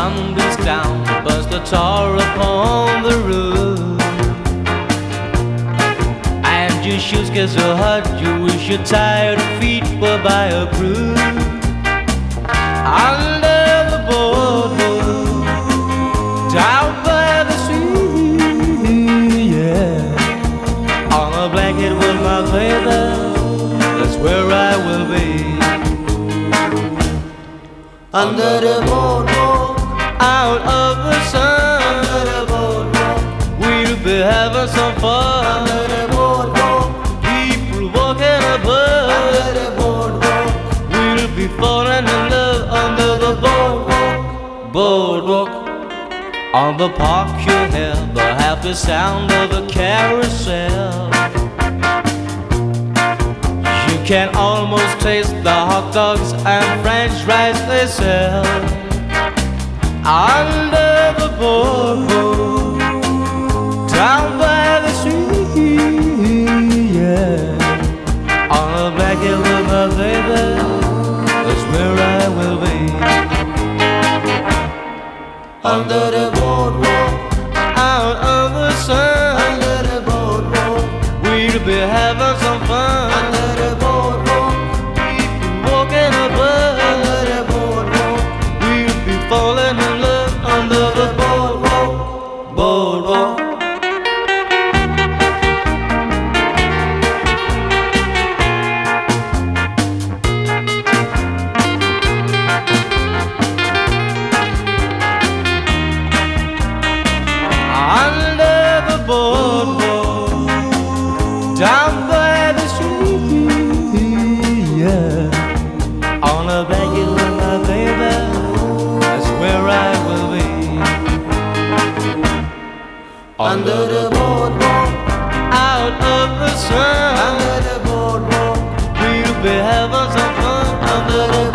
sun beats down, burns the tar upon the roof. And your shoes get so hot, you wish your tired feet were by a groove. Under the boardwalk, down by the sea, yeah. On a blanket with my baby, that's where I will be. Under the boardwalk, out of the sun, under the boardwalk, we'll be having some fun. under the boardwalk, People walking above, under the boardwalk, we'll be falling in love under the boardwalk. Boardwalk. On the park you'll hear the happy sound of a carousel. You can almost taste the hot dogs and french fries they sell. Under the boardwalk, down by the sea, yeah. On a blanket with my baby, that's where I will be. under the boardwalk, Out of the sun, under the boardwalk, we'll be having some fun. under the boardwalk, People walking above, under the boardwalk, we'll be falling in love under the boardwalk. Boardwalk. Under the boardwalk, down by the sea, yeah. On a blanket with my baby, that's where I will be. under the boardwalk, Out of the sun, under the boardwalk, we'll be having some fun under the